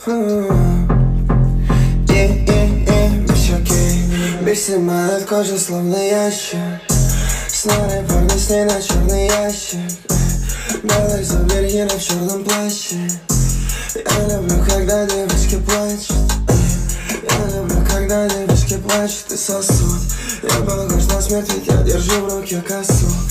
Без щеки, без снимает кожу, словно ящик. Снаряд парни с ней на черный ящик. Белый супергерой в черном плаще. Я люблю, когда девочки плачут. Я люблю, когда девочки плачут и сосут. Я похож на смерть, ведь я держу в руке косу.